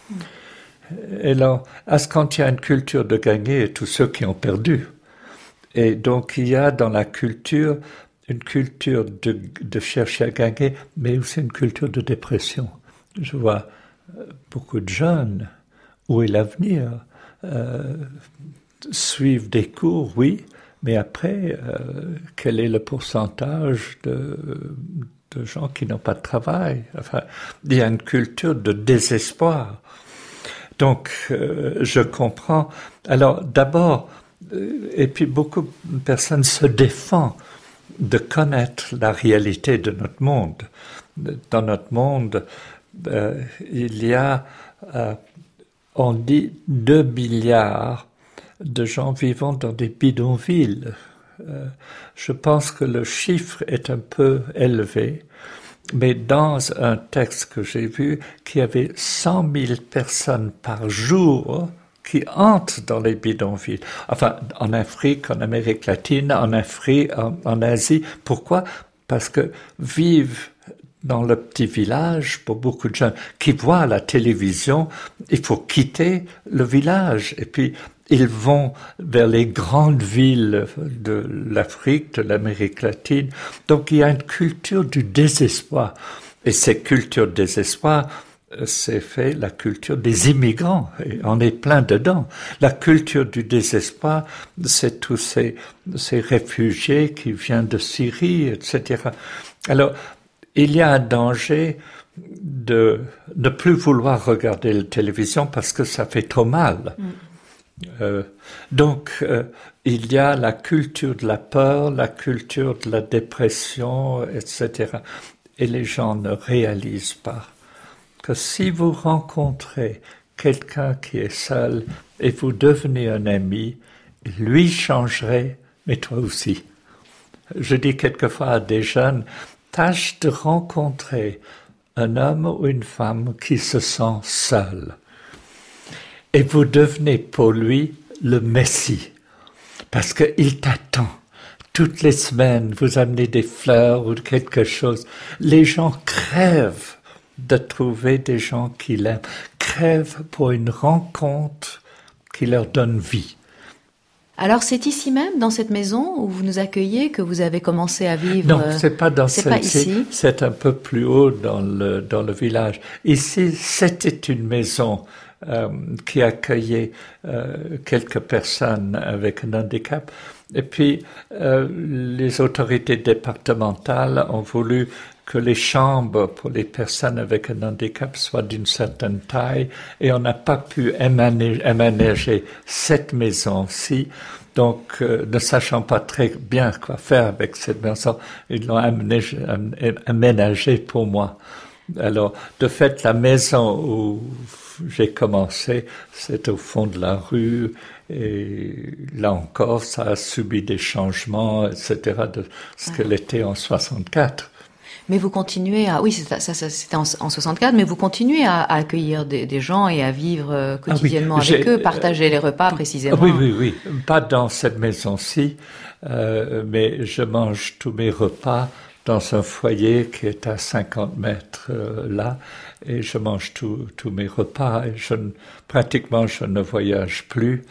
Et alors, à ce quand il y a une culture de gagner, tous ceux qui ont perdu. Et donc, il y a dans la culture une culture de, de chercher à gagner, mais aussi une culture de dépression. Je vois beaucoup de jeunes, où est l'avenir, euh, suivent des cours, oui, mais après, euh, quel est le pourcentage de, de gens qui n'ont pas de travail? Enfin, il y a une culture de désespoir. Donc, euh, je comprends. Alors, d'abord, et puis beaucoup de personnes se défendent de connaître la réalité de notre monde. Dans notre monde, euh, il y a, euh, on dit, deux milliards de gens vivant dans des bidonvilles. Euh, je pense que le chiffre est un peu élevé, mais dans un texte que j'ai vu, qu'il y avait cent mille personnes par jour qui entrent dans les bidonvilles. Enfin, en Afrique, en Amérique latine, en Afrique, en, en Asie. Pourquoi? Parce que vivent dans le petit village, pour beaucoup de gens qui voient la télévision, il faut quitter le village. Et puis, ils vont vers les grandes villes de l'Afrique, de l'Amérique latine. Donc, il y a une culture du désespoir. Et cette culture de désespoir, c'est fait la culture des immigrants, et on est plein dedans. La culture du désespoir, c'est tous ces, ces réfugiés qui viennent de Syrie, et cetera. Alors, il y a un danger de ne plus vouloir regarder la télévision parce que ça fait trop mal. Mm. Euh, donc, euh, il y a la culture de la peur, la culture de la dépression, et cetera. Et les gens ne réalisent pas que si vous rencontrez quelqu'un qui est seul et vous devenez un ami, lui changerait, mais toi aussi. Je dis quelquefois à des jeunes, tâche de rencontrer un homme ou une femme qui se sent seul. Et vous devenez pour lui le Messie, parce qu'il t'attend. Toutes les semaines, vous amenez des fleurs ou quelque chose. Les gens crèvent de trouver des gens qui l'aiment, crèvent pour une rencontre qui leur donne vie. Alors c'est ici même, dans cette maison où vous nous accueillez, que vous avez commencé à vivre? Non, c'est pas dans c'est celle-ci, pas ici. C'est un peu plus haut dans le, dans le village. Ici, c'était une maison euh, qui accueillait euh, quelques personnes avec un handicap. Et puis, euh, les autorités départementales ont voulu que les chambres pour les personnes avec un handicap soient d'une certaine taille, et on n'a pas pu aménager cette maison-ci. Donc, euh, ne sachant pas très bien quoi faire avec cette maison, ils l'ont aménagé, aménagé pour moi. Alors, de fait, la maison où j'ai commencé, c'est au fond de la rue, et là encore, ça a subi des changements, et cetera, de ce ah. qu'elle était en soixante-quatre. Mais vous continuez à... Oui, ça, ça, ça, c'était en, en soixante-quatre, mais vous continuez à, à accueillir des, des gens et à vivre euh, quotidiennement ah oui, avec eux, partager euh, les repas précisément. Oui, oui, oui. Pas dans cette maison-ci, euh, mais je mange tous mes repas dans un foyer qui est à cinquante mètres euh, là, et je mange tous tous mes repas. Et je, pratiquement, je ne voyage plus.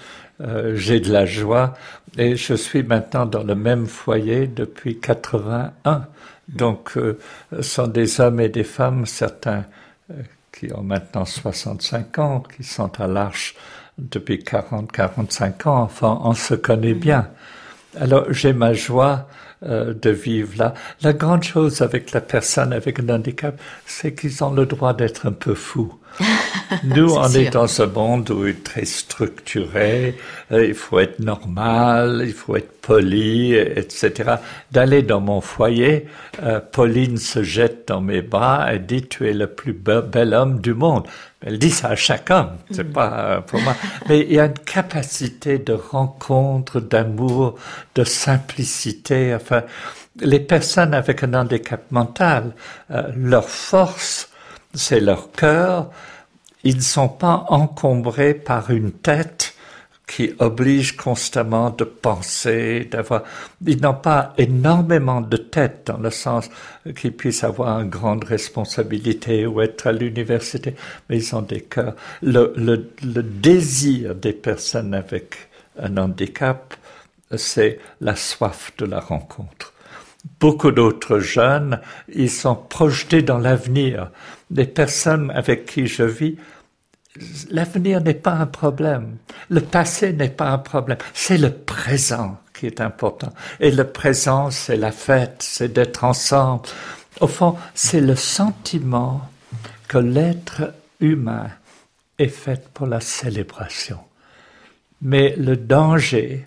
euh, j'ai de la joie et je suis maintenant dans le même foyer depuis quatre-vingt-un. Donc, euh, ce sont des hommes et des femmes, certains euh, qui ont maintenant soixante-cinq ans, qui sont à l'Arche depuis quarante à quarante-cinq ans. Enfin, on se connaît bien. Alors, j'ai ma joie euh, de vivre là. La grande chose avec la personne avec un handicap, c'est qu'ils ont le droit d'être un peu fous. Nous, on sûr. Est dans ce monde où il est très structuré, euh, il faut être normal, il faut être poli, et cetera. D'aller dans mon foyer, euh, Pauline se jette dans mes bras et dit « Tu es le plus be- bel homme du monde ». Elle dit ça à chaque homme, c'est mmh. pas euh, pour moi. Mais il y a une capacité de rencontre, d'amour, de simplicité. Enfin, les personnes avec un handicap mental, euh, leur force, c'est leur cœur. Ils ne sont pas encombrés par une tête qui oblige constamment de penser, d'avoir... Ils n'ont pas énormément de tête dans le sens qu'ils puissent avoir une grande responsabilité ou être à l'université, mais ils ont des cœurs. Le, le, le désir des personnes avec un handicap, c'est la soif de la rencontre. Beaucoup d'autres jeunes, ils sont projetés dans l'avenir. Des personnes avec qui je vis, l'avenir n'est pas un problème. Le passé n'est pas un problème. C'est le présent qui est important. Et le présent, c'est la fête, c'est d'être ensemble. Au fond, c'est le sentiment que l'être humain est fait pour la célébration. Mais le danger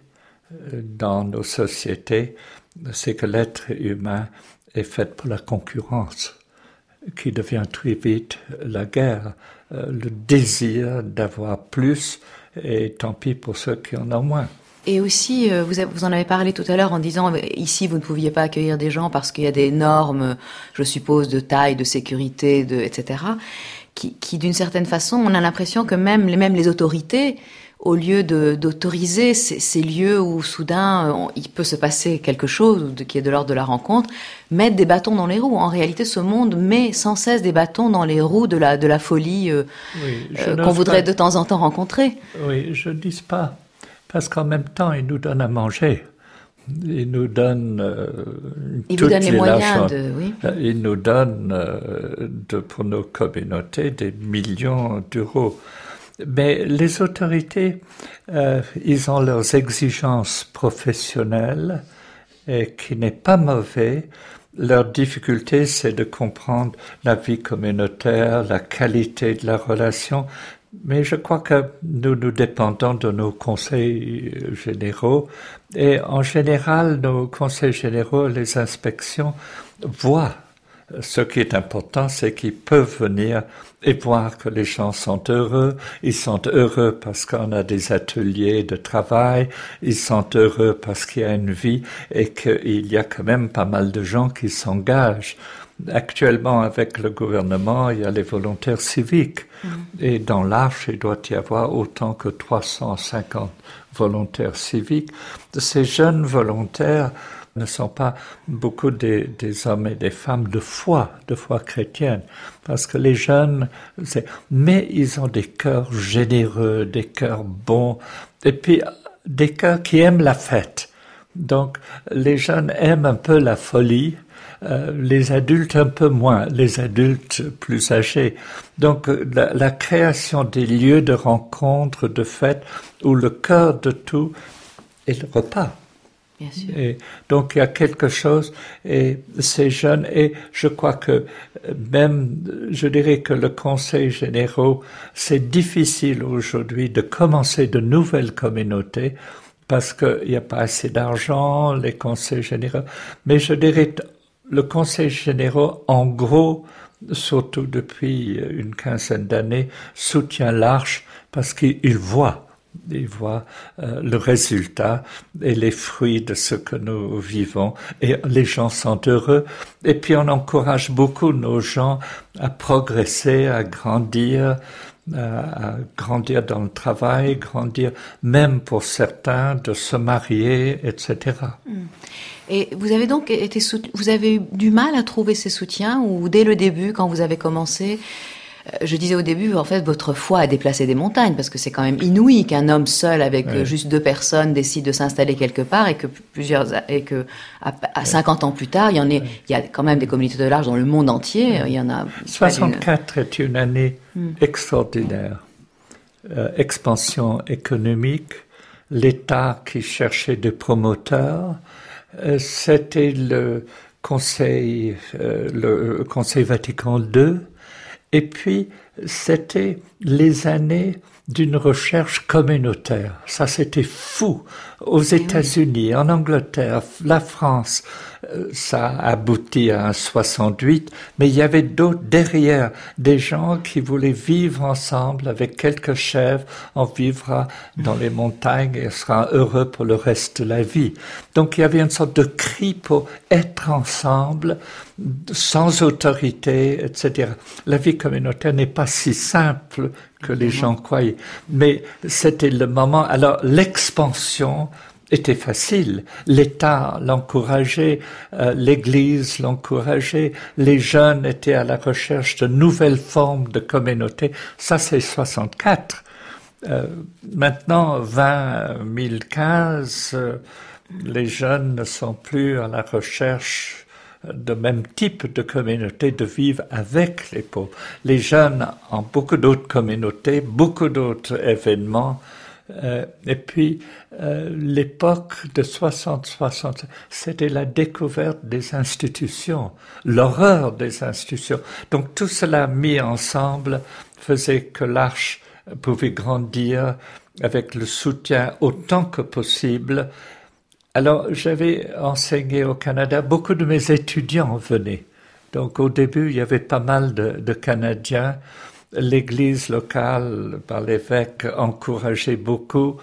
dans nos sociétés, c'est que l'être humain est fait pour la concurrence, qui devient très vite la guerre, euh, le désir d'avoir plus, et tant pis pour ceux qui en ont moins. Et aussi, euh, vous, avez, vous en avez parlé tout à l'heure en disant, euh, ici vous ne pouviez pas accueillir des gens parce qu'il y a des normes, je suppose, de taille, de sécurité, de, et cetera, qui, qui d'une certaine façon, on a l'impression que même les, même les autorités, au lieu de, d'autoriser ces, ces lieux où soudain on, il peut se passer quelque chose de, qui est de l'ordre de la rencontre, mettre des bâtons dans les roues. En réalité, ce monde met sans cesse des bâtons dans les roues de la, de la folie euh, oui, euh, qu'on voudrait pas... de temps en temps rencontrer. Oui, je ne dis pas, parce qu'en même temps, ils nous donnent à manger. Ils nous donnent euh, ils vous donnent les, les moyens de... Oui. Ils nous donnent euh, de, pour nos communautés des millions d'euros. Mais les autorités, euh, ils ont leurs exigences professionnelles, et qui n'est pas mauvais. Leur difficulté, c'est de comprendre la vie communautaire, la qualité de la relation. Mais je crois que nous nous dépendons de nos conseils généraux. Et en général, nos conseils généraux, les inspections, voient. Ce qui est important, c'est qu'ils peuvent venir et voir que les gens sont heureux. Ils sont heureux parce qu'on a des ateliers de travail. Ils sont heureux parce qu'il y a une vie et qu'il y a quand même pas mal de gens qui s'engagent. Actuellement, avec le gouvernement, il y a les volontaires civiques. Mmh. Et dans l'Arche, il doit y avoir autant que trois cent cinquante volontaires civiques. Ces jeunes volontaires ne sont pas beaucoup des, des hommes et des femmes de foi, de foi chrétienne, parce que les jeunes, c'est, mais ils ont des cœurs généreux, des cœurs bons, et puis des cœurs qui aiment la fête. Donc, les jeunes aiment un peu la folie, euh, les adultes un peu moins, les adultes plus âgés. Donc, la, la création des lieux de rencontre, de fête, où le cœur de tout est le repas. Bien sûr. Et donc il y a quelque chose, et ces jeunes, et je crois que même, je dirais que le conseil général, c'est difficile aujourd'hui de commencer de nouvelles communautés parce qu'il n'y a pas assez d'argent, les conseils généraux. Mais je dirais le conseil général, en gros, surtout depuis une quinzaine d'années, soutient l'Arche parce qu'il voit. Ils voient euh, le résultat et les fruits de ce que nous vivons. Et les gens sont heureux. Et puis on encourage beaucoup nos gens à progresser, à grandir, à, à grandir dans le travail, grandir même pour certains, de se marier, et cetera. Et vous avez donc été sout... vous avez eu du mal à trouver ces soutiens, ou dès le début, quand vous avez commencé, Je disais au début, en fait, votre foi a déplacé des montagnes, parce que c'est quand même inouï qu'un homme seul avec ouais. juste deux personnes décide de s'installer quelque part et que plusieurs et que à, à cinquante ans plus tard, il y en est, ouais. il y a quand même des communautés de l'Arche dans le monde entier. Ouais. Il y en a. soixante-quatre est une année hmm. extraordinaire. Euh, expansion économique, l'État qui cherchait des promoteurs, euh, c'était le Conseil, euh, le Conseil Vatican deux. Et puis, c'était les années d'une recherche communautaire. Ça, c'était fou. Aux États-Unis, en Angleterre, la France, ça a abouti à un soixante-huit, mais il y avait d'autres derrière, des gens qui voulaient vivre ensemble avec quelques chèvres, on vivra dans les montagnes et sera heureux pour le reste de la vie. Donc il y avait une sorte de cri pour être ensemble, sans autorité, et cetera. La vie communautaire n'est pas si simple que les gens croyaient, mais c'était le moment. Alors l'expansion était facile. L'État l'encourageait, euh, l'Église l'encourageait, les jeunes étaient à la recherche de nouvelles formes de communauté. Ça, c'est soixante-quatre. Euh, maintenant, vingt mille quinze, euh, les jeunes ne sont plus à la recherche de même type de communauté, de vivre avec les pauvres. Les jeunes ont beaucoup d'autres communautés, beaucoup d'autres événements. Euh, et puis, euh, l'époque de soixante soixante, c'était la découverte des institutions, l'horreur des institutions. Donc, tout cela mis ensemble faisait que l'Arche pouvait grandir avec le soutien autant que possible. Alors, j'avais enseigné au Canada, beaucoup de mes étudiants venaient. Donc, au début, il y avait pas mal de, de Canadiens. L'église locale, par l'évêque, encourageait beaucoup,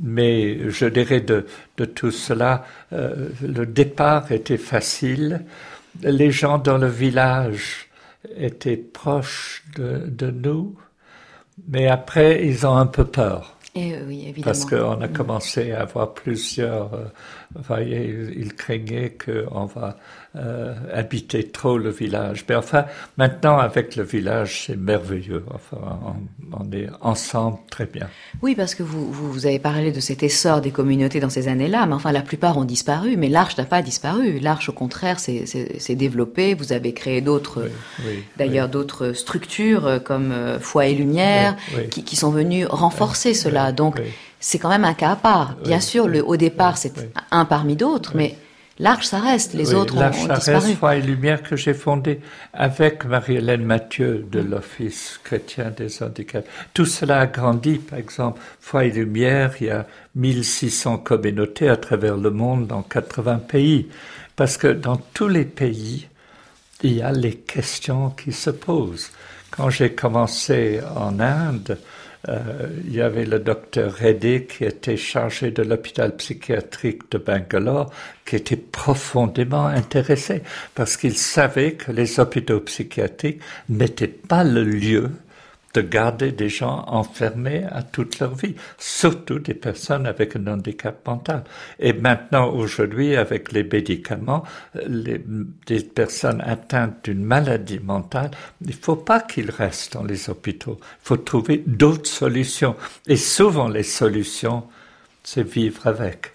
mais je dirais de, de tout cela, euh, le départ était facile. Les gens dans le village étaient proches de, de nous, mais après, ils ont un peu peur. Et oui, évidemment. Parce qu'on a commencé à avoir plusieurs... Euh, voyez, ils craignaient qu'on va euh, habiter trop le village. Mais enfin, maintenant, avec le village, c'est merveilleux. Enfin, on, on est ensemble très bien. Oui, parce que vous, vous, vous avez parlé de cet essor des communautés dans ces années-là, mais enfin, la plupart ont disparu. Mais l'Arche n'a pas disparu. L'Arche, au contraire, s'est, s'est, s'est développée. Vous avez créé d'autres, oui, oui, d'ailleurs, oui. d'autres structures comme euh, Foi et Lumière, oui, oui. Qui, qui sont venues renforcer oui, cela. Donc, oui. C'est quand même un cas à part. Bien oui, sûr, le, au départ, oui, c'est oui. un parmi d'autres, oui. mais l'Arche, ça reste. Les oui, autres ont, ont disparu. L'Arche, ça reste Foi et Lumière que j'ai fondé avec Marie-Hélène Mathieu de l'Office chrétien des handicapés. Tout cela a grandi. Par exemple, Foi et Lumière, il y a mille six cents communautés à travers le monde dans quatre-vingts pays. Parce que dans tous les pays, il y a les questions qui se posent. Quand j'ai commencé en Inde, Euh, il y avait le docteur Reddy qui était chargé de l'hôpital psychiatrique de Bangalore, qui était profondément intéressé parce qu'il savait que les hôpitaux psychiatriques n'étaient pas le lieu de garder des gens enfermés à toute leur vie, surtout des personnes avec un handicap mental. Et maintenant, aujourd'hui, avec les médicaments, les, des personnes atteintes d'une maladie mentale, il ne faut pas qu'ils restent dans les hôpitaux. Il faut trouver d'autres solutions. Et souvent, les solutions, c'est vivre avec.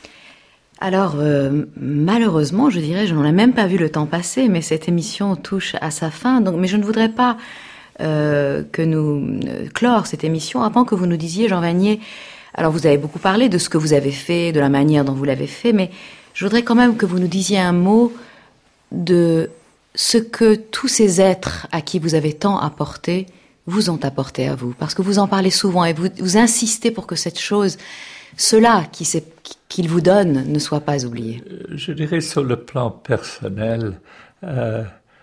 Alors, euh, malheureusement, je dirais, je n'en ai même pas vu le temps passer, mais cette émission touche à sa fin. Donc, mais je ne voudrais pas Euh, que nous euh, clore cette émission avant que vous nous disiez, Jean Vanier, alors vous avez beaucoup parlé de ce que vous avez fait, de la manière dont vous l'avez fait, mais je voudrais quand même que vous nous disiez un mot de ce que tous ces êtres à qui vous avez tant apporté vous ont apporté à vous, parce que vous en parlez souvent et vous, vous insistez pour que cette chose, cela qui c'est, qu'il vous donne ne soit pas oublié. Je dirais sur le plan personnel, euh,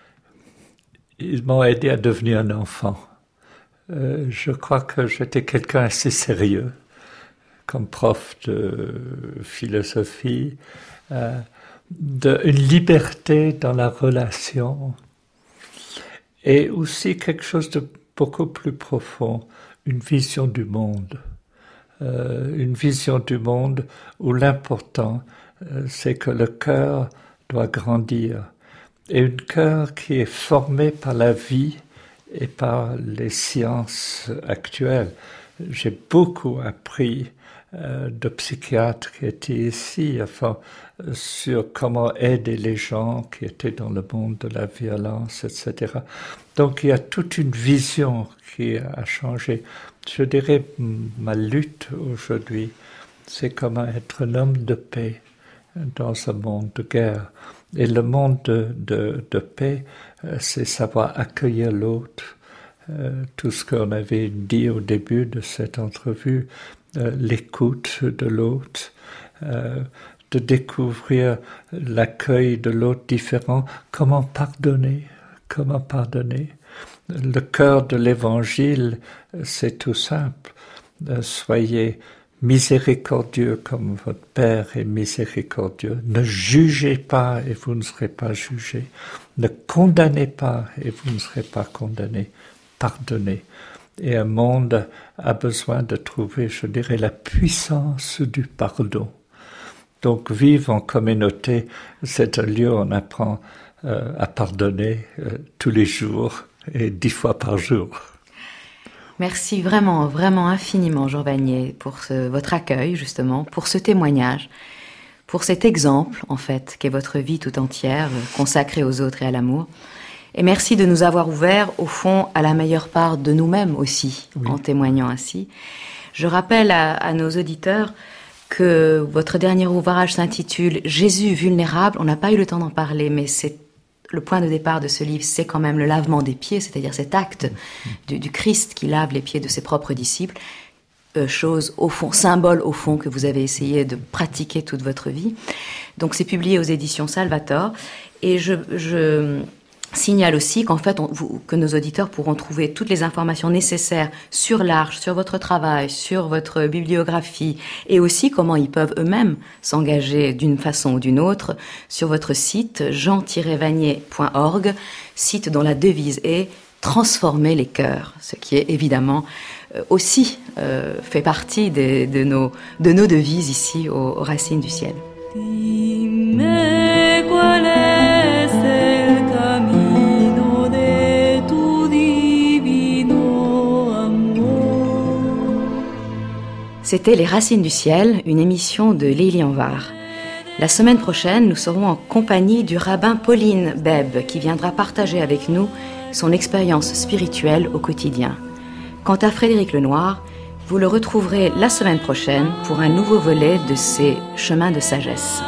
ils m'ont aidé à devenir un enfant. Euh, je crois que j'étais quelqu'un assez sérieux, comme prof de philosophie, euh, de, une liberté dans la relation, et aussi quelque chose de beaucoup plus profond, une vision du monde. Euh, une vision du monde où l'important, euh, c'est que le cœur doit grandir. Et un cœur qui est formé par la vie et par les sciences actuelles. J'ai beaucoup appris euh, de psychiatres qui étaient ici, enfin, sur comment aider les gens qui étaient dans le monde de la violence, et cetera. Donc il y a toute une vision qui a changé. Je dirais, ma lutte aujourd'hui, c'est comment être un homme de paix dans un monde de guerre. Et le monde de, de, de paix, c'est savoir accueillir l'autre. Euh, tout ce qu'on avait dit au début de cette entrevue, euh, l'écoute de l'autre, euh, de découvrir l'accueil de l'autre différent, comment pardonner, comment pardonner. Le cœur de l'évangile, c'est tout simple. Euh, soyez miséricordieux comme votre Père est miséricordieux. Ne jugez pas et vous ne serez pas jugés. Ne condamnez pas et vous ne serez pas condamnés. Pardonnez. Et un monde a besoin de trouver, je dirais, la puissance du pardon. Donc vivre en communauté, c'est un lieu où on apprend euh, à pardonner euh, tous les jours et dix fois par jour. Merci vraiment, vraiment infiniment, Jean Vanier, pour ce, votre accueil, justement, pour ce témoignage, pour cet exemple, en fait, qu'est votre vie tout entière, consacrée aux autres et à l'amour. Et merci de nous avoir ouvert, au fond, à la meilleure part de nous-mêmes aussi, oui. En témoignant ainsi. Je rappelle à, à nos auditeurs que votre dernier ouvrage s'intitule « Jésus vulnérable ». On n'a pas eu le temps d'en parler, mais c'est le point de départ de ce livre, c'est quand même le lavement des pieds, c'est-à-dire cet acte du, du Christ qui lave les pieds de ses propres disciples, euh, chose au fond, symbole au fond que vous avez essayé de pratiquer toute votre vie. Donc c'est publié aux éditions Salvator, et je, je signale aussi qu'en fait, on, vous, que nos auditeurs pourront trouver toutes les informations nécessaires sur l'Arche, sur votre travail, sur votre bibliographie, et aussi comment ils peuvent eux-mêmes s'engager d'une façon ou d'une autre sur votre site jean tiret vanier point org, site dont la devise est « Transformer les cœurs », ce qui est évidemment euh, aussi euh, fait partie des, de, nos, de nos devises ici aux, aux Racines du Ciel. C'était Les Racines du Ciel, une émission de Lélian Var. La semaine prochaine, nous serons en compagnie du rabbin Pauline Beb, qui viendra partager avec nous son expérience spirituelle au quotidien. Quant à Frédéric Lenoir, vous le retrouverez la semaine prochaine pour un nouveau volet de ses chemins de sagesse.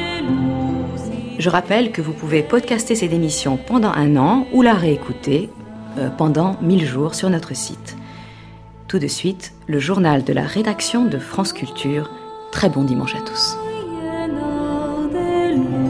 Je rappelle que vous pouvez podcaster cette émission pendant un an ou la réécouter euh, pendant mille jours sur notre site. Tout de suite, le journal de la rédaction de France Culture. Très bon dimanche à tous.